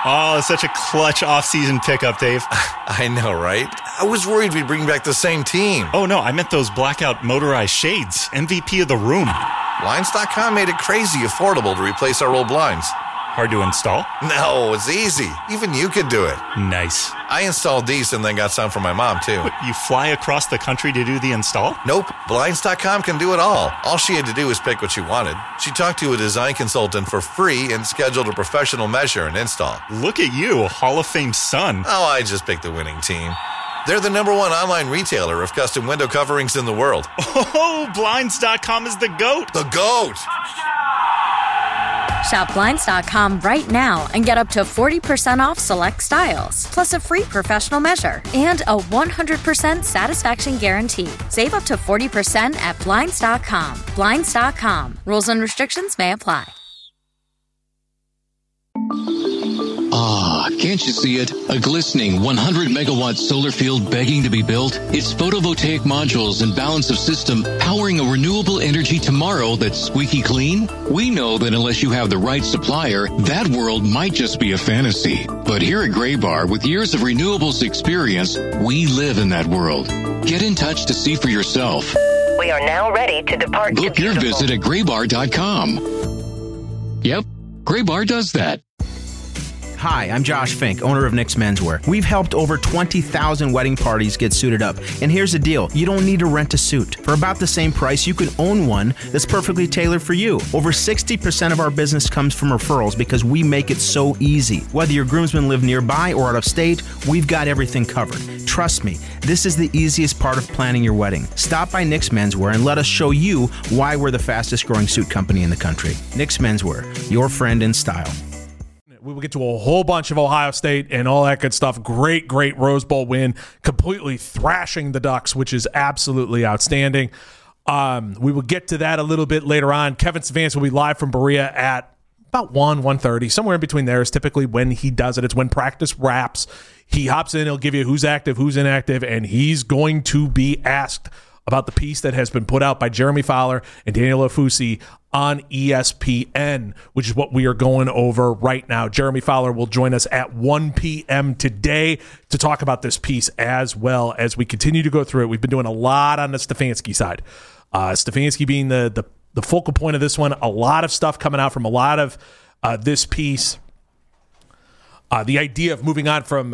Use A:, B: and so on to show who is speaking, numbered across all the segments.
A: Oh, such a clutch off-season pickup, Dave.
B: I know, right? I was worried we'd bring back the same team.
A: Oh, no, I meant those blackout motorized shades. MVP of the room.
B: Blinds.com made it crazy affordable to replace our old blinds.
A: Hard to install?
B: No, it's easy. Even you could do it.
A: Nice.
B: I installed these and then got some for my mom, too.
A: What, you fly across the country to do the install?
B: Nope. Blinds.com can do it all. All she had to do was pick what she wanted. She talked to a design consultant for free and scheduled a professional measure and install.
A: Look at you, Hall of Fame son.
B: Oh, I just picked the winning team. They're the #1 online retailer of custom window coverings in the world.
A: Oh, Blinds.com is the GOAT.
B: The GOAT!
C: Shop Blinds.com right now and get up to 40% off select styles, plus a free professional measure and a 100% satisfaction guarantee. Save up to 40% at Blinds.com. Blinds.com. Rules and restrictions may apply.
D: Ah, can't you see it? A glistening 100-megawatt solar field begging to be built? Its photovoltaic modules and balance of system powering a renewable energy tomorrow that's squeaky clean? We know that unless you have the right supplier, that world might just be a fantasy. But here at Graybar, with years of renewables experience, we live in that world. Get in touch to see for yourself.
E: We are now ready to depart.
D: Book your visit at graybar.com. Yep, Graybar does that.
F: Hi, I'm Josh Fink, owner of Nick's Menswear. We've helped over 20,000 wedding parties get suited up. And here's the deal. You don't need to rent a suit. For about the same price, you can own one that's perfectly tailored for you. Over 60% of our business comes from referrals because we make it so easy. Whether your groomsmen live nearby or out of state, we've got everything covered. Trust me, this is the easiest part of planning your wedding. Stop by Nick's Menswear and let us show you why we're the fastest growing suit company in the country. Nick's Menswear, your friend in style.
G: We will get to a whole bunch of Ohio State and all that good stuff. Great Rose Bowl win, completely thrashing the Ducks, which is absolutely outstanding. We will get to that a little bit later on. Kevin Stefanski will be live from Berea at about 1:30, somewhere in between there is typically when he does it. It's when practice wraps. He hops in, he'll give you who's active, who's inactive, and he's going to be asked about the piece that has been put out by Jeremy Fowler and Daniel Ofusi on ESPN, which is what we are going over right now. Jeremy Fowler will join us at 1 p.m. today to talk about this piece as well as we continue to go through it. We've been doing a lot on the Stefanski side. Stefanski being the focal point of this one, a lot of stuff coming out from a lot of this piece. The idea of moving on from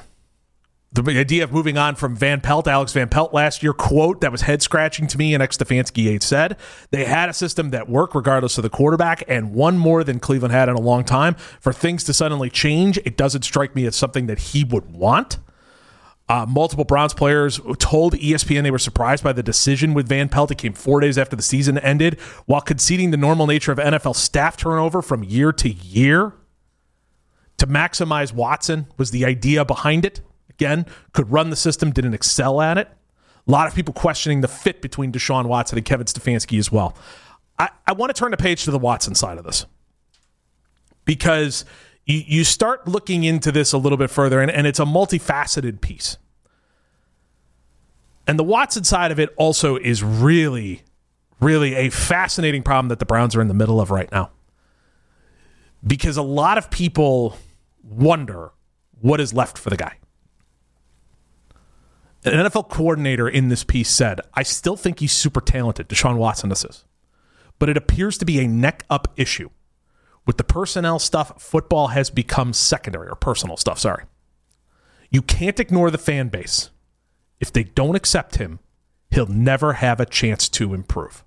G: Van Pelt, Alex Van Pelt last year, quote, that was head-scratching to me, and ex-Stefanski said. They had a system that worked regardless of the quarterback, and one more than Cleveland had in a long time. For things to suddenly change, it doesn't strike me as something that he would want. Multiple Browns players told ESPN they were surprised by the decision with Van Pelt. It came 4 days after the season ended, while conceding the normal nature of NFL staff turnover from year to year. To maximize Watson was the idea behind it. Again, could run the system, didn't excel at it. A lot of people questioning the fit between Deshaun Watson and Kevin Stefanski as well. I want to turn the page to the Watson side of this because you start looking into this a little bit further, and it's a multifaceted piece. And the Watson side of it also is really, really a fascinating problem that the Browns are in the middle of right now. Because a lot of people wonder what is left for the guy. An NFL coordinator in this piece said, I still think he's super talented, Deshaun Watson is, but it appears to be a neck-up issue. With the personnel stuff, football has become secondary, or personal stuff, sorry. You can't ignore the fan base. If they don't accept him, he'll never have a chance to improve.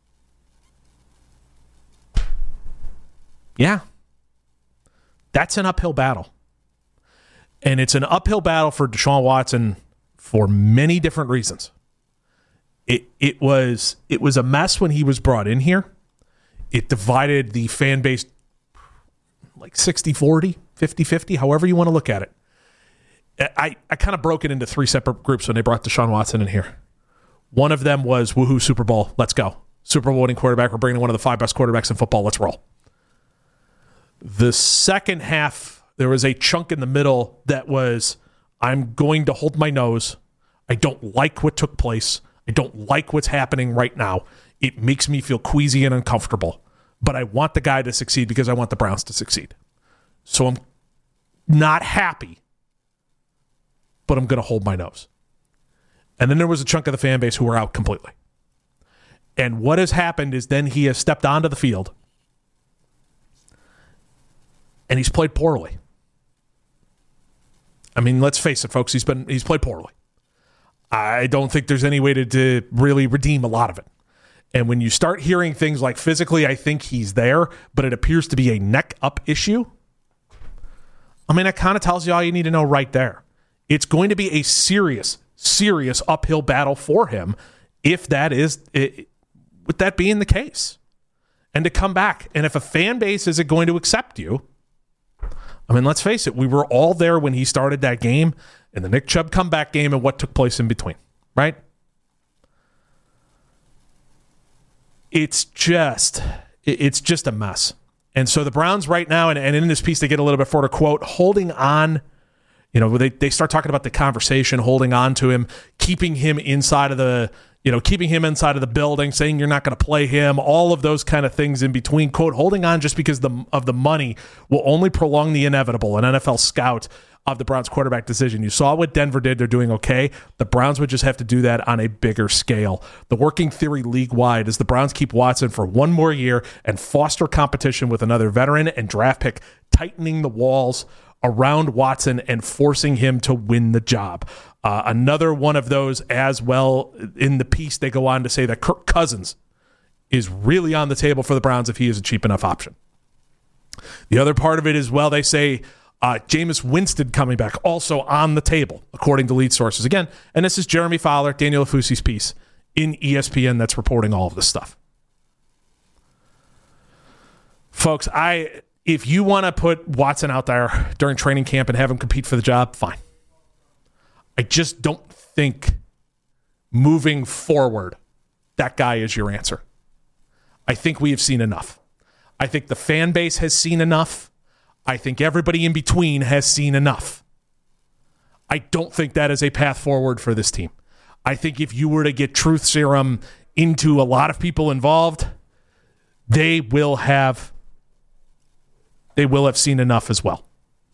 G: Yeah. That's an uphill battle. And it's an uphill battle for Deshaun Watson for many different reasons. It was a mess when he was brought in here. It divided the fan base like 60-40, 50-50, however you want to look at it. I kind of broke it into three separate groups when they brought Deshaun Watson in here. One of them was, woohoo, Super Bowl, let's go. Super Bowl winning quarterback, we're bringing in one of the 5 best quarterbacks in football, let's roll. The second half, there was a chunk in the middle that was, I'm going to hold my nose. I don't like what took place. I don't like what's happening right now. It makes me feel queasy and uncomfortable. But I want the guy to succeed because I want the Browns to succeed. So I'm not happy, but I'm going to hold my nose. And then there was a chunk of the fan base who were out completely. And what has happened is then he has stepped onto the field and he's played poorly. I mean, let's face it, folks, he's played poorly. I don't think there's any way to really redeem a lot of it. And when you start hearing things like physically, I think he's there, but it appears to be a neck-up issue, I mean, that kind of tells you all you need to know right there. It's going to be a serious uphill battle for him if that is, with that being the case. And to come back. And if a fan base isn't going to accept you, I mean, let's face it, we were all there when he started that game and the Nick Chubb comeback game and what took place in between, right? It's just a mess. And so the Browns right now, and in this piece they get a little bit further, quote, holding on, they start talking about the conversation, holding on to him, keeping him inside of the building, saying you're not going to play him, all of those kind of things in between, quote, holding on just because of the money will only prolong the inevitable. An NFL scout of the Browns quarterback decision. You saw what Denver did. They're doing okay. The Browns would just have to do that on a bigger scale. The working theory league-wide is the Browns keep Watson for one more year and foster competition with another veteran and draft pick, tightening the walls around Watson and forcing him to win the job. Another one of those as well. In the piece, they go on to say that Kirk Cousins is really on the table for the Browns if he is a cheap enough option. The other part of it is, well, they say Jameis Winston coming back also on the table, according to lead sources. Again, and this is Jeremy Fowler, Daniel Afusi's piece in ESPN that's reporting all of this stuff. Folks, if you want to put Watson out there during training camp and have him compete for the job, fine. I just don't think moving forward, that guy is your answer. I think we have seen enough. I think the fan base has seen enough. I think everybody in between has seen enough. I don't think that is a path forward for this team. I think if you were to get truth serum into a lot of people involved, they will have seen enough as well.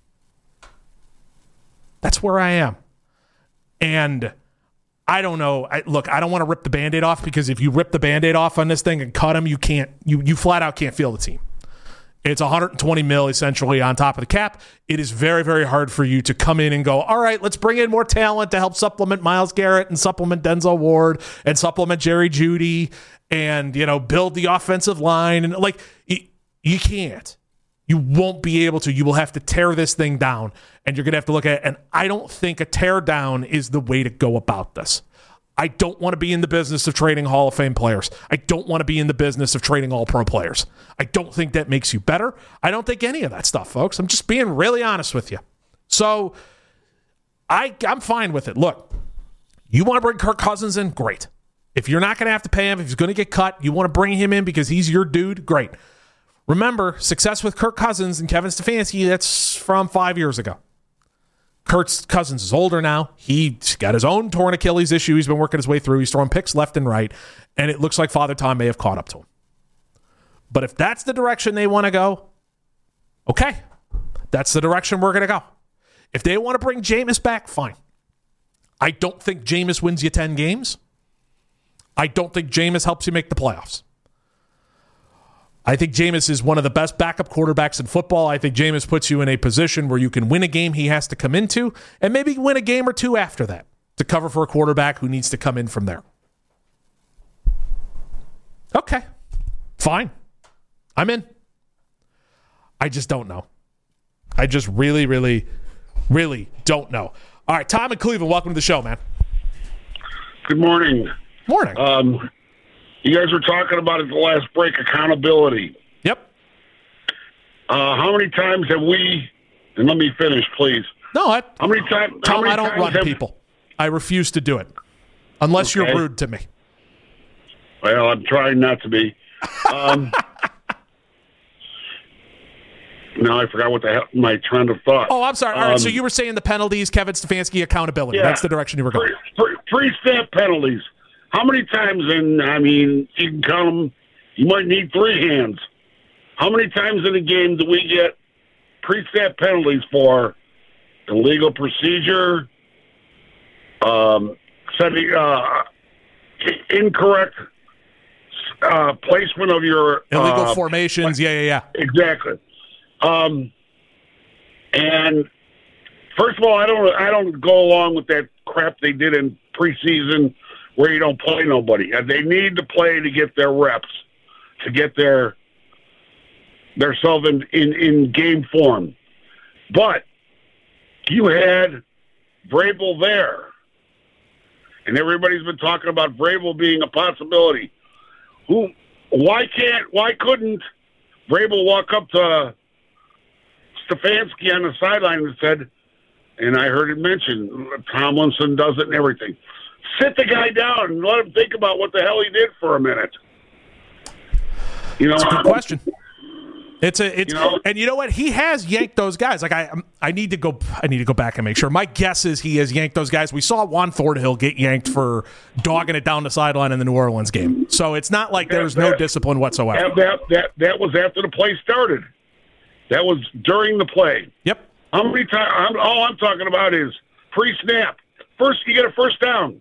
G: That's where I am. And I don't know. I don't want to rip the Band-Aid off, because if you rip the Band-Aid off on this thing and cut him, you flat out can't feel the team. It's $120 million essentially on top of the cap. It is very, very hard for you to come in and go, all right, let's bring in more talent to help supplement Myles Garrett and supplement Denzel Ward and supplement Jerry Jeudy and, build the offensive line. And you can't. You won't be able to. You will have to tear this thing down, and you're going to have to look at it. And I don't think a tear down is the way to go about this. I don't want to be in the business of trading Hall of Fame players. I don't want to be in the business of trading all-pro players. I don't think that makes you better. I don't think any of that stuff, folks. I'm just being really honest with you. So I'm fine with it. Look, you want to bring Kirk Cousins in? Great. If you're not going to have to pay him, if he's going to get cut, you want to bring him in because he's your dude? Great. Remember, success with Kirk Cousins and Kevin Stefanski, that's from 5 years ago. Kirk Cousins is older now. He's got his own torn Achilles issue. He's been working his way through. He's throwing picks left and right, and it looks like Father Time may have caught up to him. But if that's the direction they want to go, okay, that's the direction we're going to go. If they want to bring Jameis back, fine. I don't think Jameis wins you 10 games. I don't think Jameis helps you make the playoffs. I think Jameis is one of the best backup quarterbacks in football. I think Jameis puts you in a position where you can win a game he has to come into and maybe win a game or two after that to cover for a quarterback who needs to come in from there. Okay, fine. I'm in. I just don't know. I just really, really, really don't know. All right, Tom in Cleveland, welcome to the show, man.
H: Good morning.
G: Morning.
H: You guys were talking about at the last break, accountability.
G: Yep.
H: How many times have we, and let me finish, please.
G: No,
H: how many times?
G: Tom, I don't run people. I refuse to do it unless you're rude to me.
H: Well, I'm trying not to be. Now I forgot what the hell my trend of thought.
G: Oh, I'm sorry. All right, so you were saying the penalties, Kevin Stefanski, accountability. Yeah, that's the direction you were going.
H: Pre-snap penalties. How many times, and I mean, you can count them, you might need 3 hands. How many times in a game do we get pre-snap penalties for illegal procedure, setting incorrect placement of your
G: illegal formations. Yeah.
H: Exactly. And first of all, I don't go along with that crap they did in preseason where you don't play nobody. They need to play to get their reps, to get themselves in game form. But you had Vrabel there, and everybody's been talking about Vrabel being a possibility. Why couldn't Vrabel walk up to Stefanski on the sideline and said, and I heard it mentioned, Tomlinson does it and everything. Sit the guy down and let him think about what the hell he did for a minute.
G: It's a good question. And you know what? He has yanked those guys. Like I need to go back and make sure. My guess is he has yanked those guys. We saw Juan Thornhill get yanked for dogging it down the sideline in the New Orleans game. So it's not like there's no discipline whatsoever.
H: That was after the play started. That was during the play.
G: Yep.
H: How many times? All I'm talking about is pre-snap. First, you get a first down.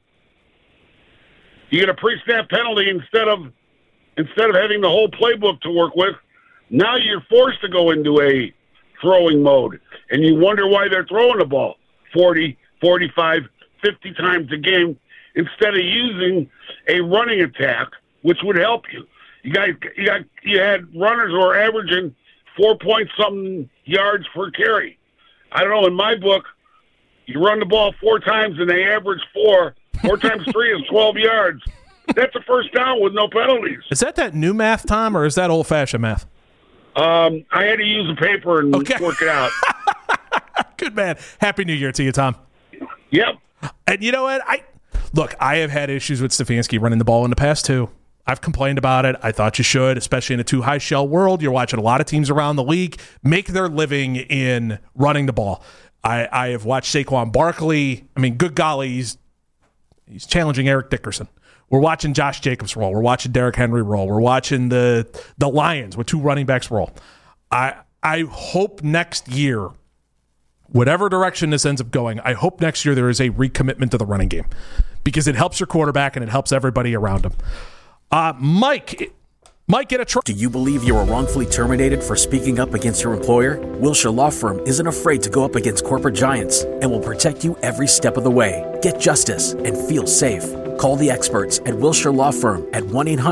H: You get a pre-snap penalty instead of having the whole playbook to work with. Now you're forced to go into a throwing mode, and you wonder why they're throwing the ball 40, 45, 50 times a game instead of using a running attack, which would help you. You had runners who are averaging 4-point-something yards per carry. I don't know. In my book, you run the ball 4 times and they average 4. 4 times 3 is 12 yards. That's a first down with no penalties.
G: Is that new math, Tom, or is that old-fashioned math?
H: I had to use a paper and work it out.
G: Good man. Happy New Year to you, Tom.
H: Yep.
G: And you know what? I have had issues with Stefanski running the ball in the past, too. I've complained about it. I thought you should, especially in a too high shell world. You're watching a lot of teams around the league make their living in running the ball. I have watched Saquon Barkley. I mean, good golly, he's challenging Eric Dickerson. We're watching Josh Jacobs roll. We're watching Derrick Henry roll. We're watching the Lions with 2 running backs roll. I hope next year, whatever direction this ends up going, I hope next year there is a recommitment to the running game because it helps your quarterback and it helps everybody around him. Mike, get a try.
I: Do you believe you were wrongfully terminated for speaking up against your employer? Wilshire Law Firm isn't afraid to go up against corporate giants and will protect you every step of the way. Get justice and feel safe. Call the experts at Wilshire Law Firm at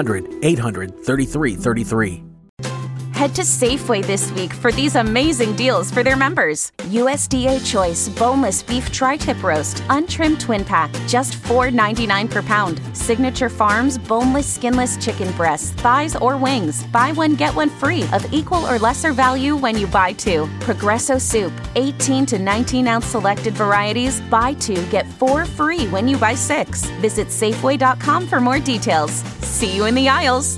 I: 1-800-800-3333.
J: Head to Safeway this week for these amazing deals for their members. USDA Choice Boneless Beef Tri-Tip Roast, untrimmed twin pack, just $4.99 per pound. Signature Farms Boneless Skinless Chicken Breasts, thighs or wings. Buy one, get one free of equal or lesser value when you buy 2. Progresso Soup, 18 to 19-ounce selected varieties. Buy 2, get 4 free when you buy 6. Visit Safeway.com for more details. See you in the aisles.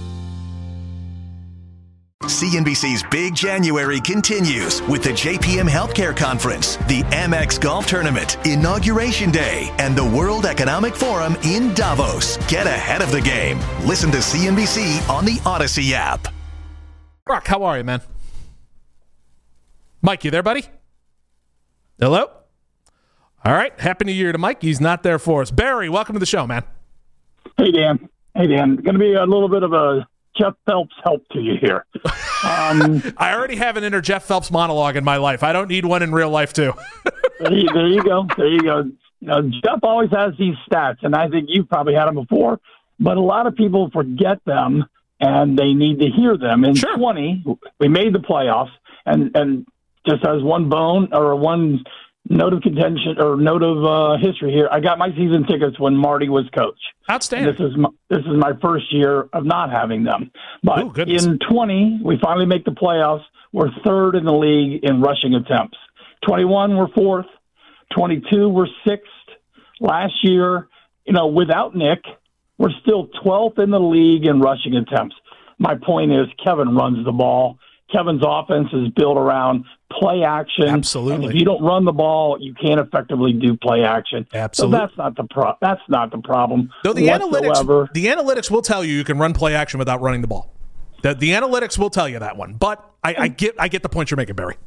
K: CNBC's Big January continues with the JPM Healthcare Conference, the Amex Golf Tournament, Inauguration Day, and the World Economic Forum in Davos. Get ahead of the game. Listen to CNBC on the Odyssey app.
G: Brock, how are you, man? Mike, you there, buddy? Hello? All right. Happy New Year to Mike. He's not there for us. Barry, welcome to the show, man.
L: Hey, Dan. Going to be a little bit of a Jeff Phelps help to you here.
G: I already have an inner Jeff Phelps monologue in my life. I don't need one in real life, too.
L: There you go. You know, Jeff always has these stats, and I think you've probably had them before, but a lot of people forget them, and they need to hear them. In 20, we made the playoffs, and just as one note of contention or note of history here, I got my season tickets when Marty was coach.
G: Outstanding.
L: This is my first year of not having them. But in 20, we finally make the playoffs. We're 3rd in the league in rushing attempts. 21, we're 4th. 22, we're 6th. Last year, without Nick, we're still 12th in the league in rushing attempts. My point is Kevin runs the ball. Kevin's offense is built around play action.
G: Absolutely.
L: And if you don't run the ball, you can't effectively do play action.
G: Absolutely.
L: So that's not the problem.
G: Though the analytics will tell you can run play action without running the ball. The analytics will tell you that one. But I get the point you're making, Barry.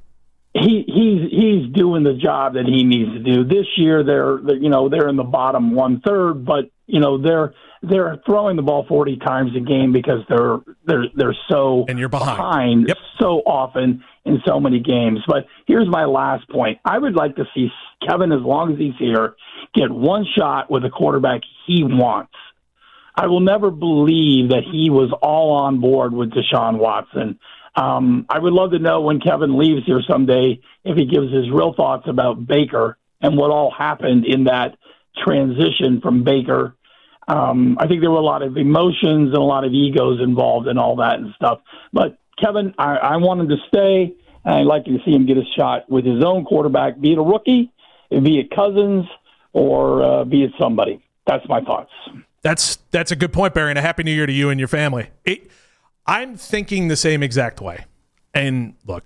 L: he's doing the job that he needs to do. This year they're in the bottom 1/3, but they're throwing the ball 40 times a game because they're so
G: and you're behind
L: yep. so often in so many games. But here's my last point. I would like to see Kevin, as long as he's here, get one shot with a quarterback he wants. I will never believe that he was all on board with Deshaun Watson. I would love to know when Kevin leaves here someday if he gives his real thoughts about Baker and what all happened in that transition from Baker. I think there were a lot of emotions and a lot of egos involved in all that and stuff. But Kevin, I want him to stay, and I'd like to see him get a shot with his own quarterback, be it a rookie, be it Cousins, or be it somebody. That's my thoughts.
G: That's a good point, Barry, and a happy New Year to you and your family. I'm thinking the same exact way. And look,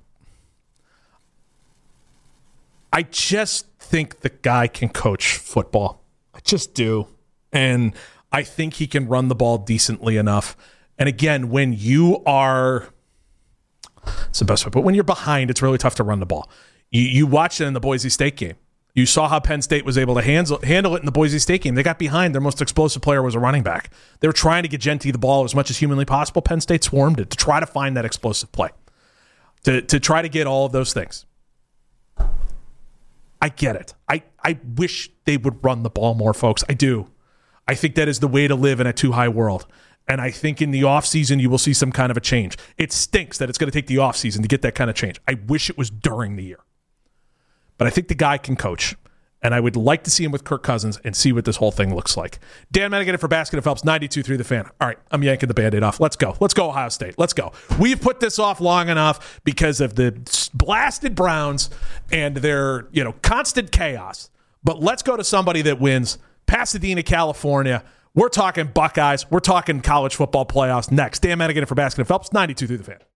G: I just think the guy can coach football. I just do. And I think he can run the ball decently enough. And again, when you are, it's the best way, but when you're behind, it's really tough to run the ball. You watched it in the Boise State game. You saw how Penn State was able to handle it in the Boise State game. They got behind. Their most explosive player was a running back. They were trying to get Genty the ball as much as humanly possible. Penn State swarmed it to try to find that explosive play, to try to get all of those things. I get it. I wish they would run the ball more, folks. I do. I think that is the way to live in a too-high world. And I think in the offseason, you will see some kind of a change. It stinks that it's going to take the offseason to get that kind of change. I wish it was during the year. But I think the guy can coach, and I would like to see him with Kirk Cousins and see what this whole thing looks like. Dan Madigan for Basket of Phelps, 92.3 The Fan. All right, I'm yanking the Band-Aid off. Let's go. Let's go, Ohio State. Let's go. We've put this off long enough because of the blasted Browns and their constant chaos. But let's go to somebody that wins. Pasadena, California. We're talking Buckeyes. We're talking college football playoffs next. Dan Madigan for Basket of Phelps, 92.3 The Fan.